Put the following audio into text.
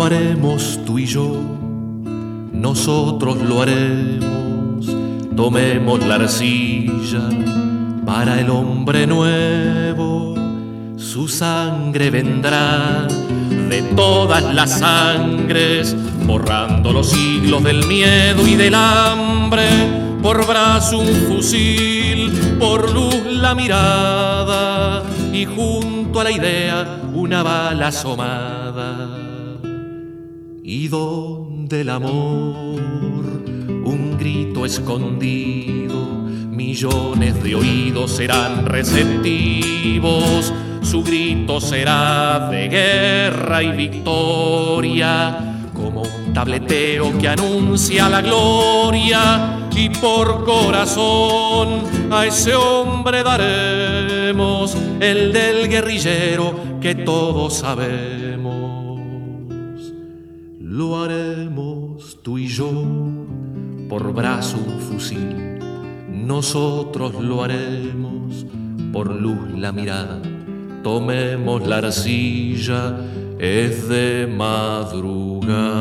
haremos tú y yo, nosotros lo haremos. Tomemos la arcilla para el hombre nuevo. Su sangre vendrá de todas las sangres, borrando los siglos del miedo y del hambre. Por brazo un fusil, por luz la mirada, y junto a la idea una bala asomada. Y donde el amor, un grito escondido, millones de oídos serán receptivos. Su grito será de guerra y victoria, como un tableteo que anuncia la gloria. Y por corazón a ese hombre daremos el del guerrillero que todos sabemos. Lo haremos tú y yo, por brazo un fusil. Nosotros lo haremos, por luz la mirada. Tomemos la arcilla, es de madrugada.